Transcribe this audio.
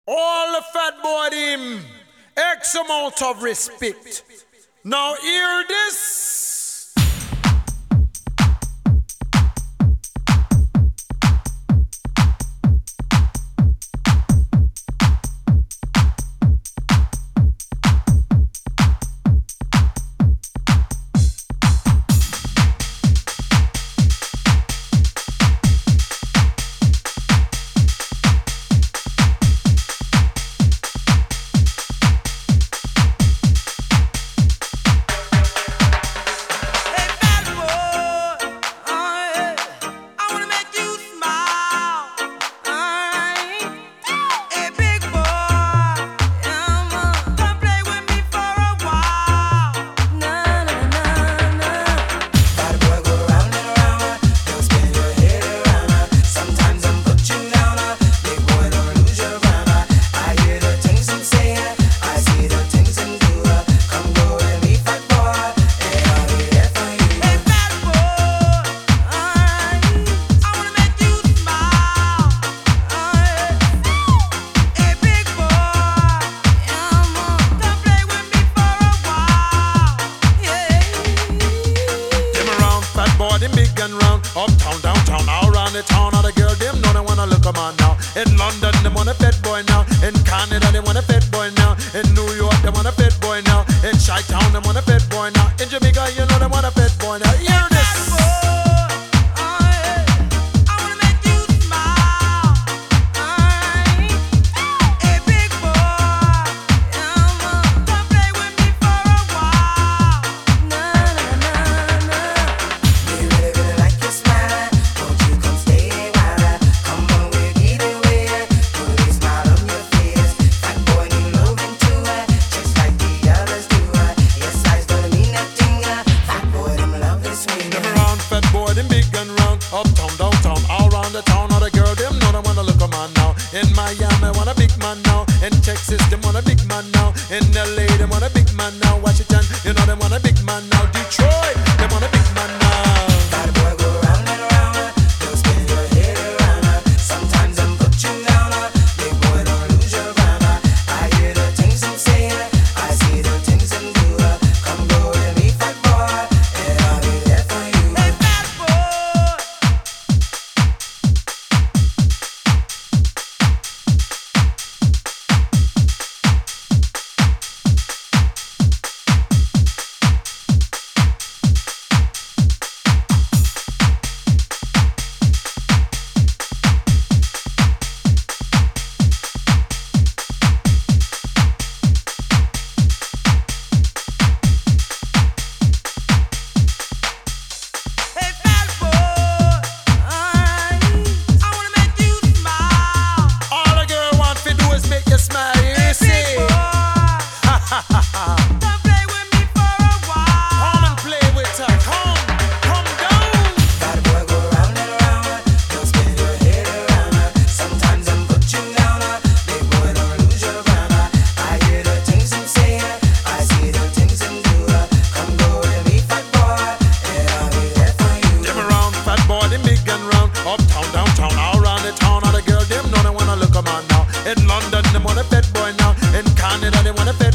All the fat boy him, X amount of respect. Now hear this. Big and round, uptown, downtown, all around the town. All the girls, them know they wanna look 'em on now. In London, they want a fat boy now. In Canada, they want a fat boy now. In New York, they want a fat boy now. In Chi-Town, they want a fat boy now. In Jamaica, you know they want a fat boy now. Hear this. Uptown, downtown, all around the town. All the girls, them know they wanna look 'em on now. In Miami, want a big man now. In Texas, them want a big man now. In LA, them want a big man now. Washington, you know they want a big man now. Detroit, they want a big man now. Bad boy go round and round, don't spin your head around. Sometimes I'm put you down, big boy don't lose your ground. I hear the things them say, I see the things them do. Come go with me, fat boy, and I'll be there for you. Hey, bad boy. Uptown, downtown, all around the town. All the girls, them know they wanna look 'em on now. In London, they want a fat boy now. In Canada, they want a fat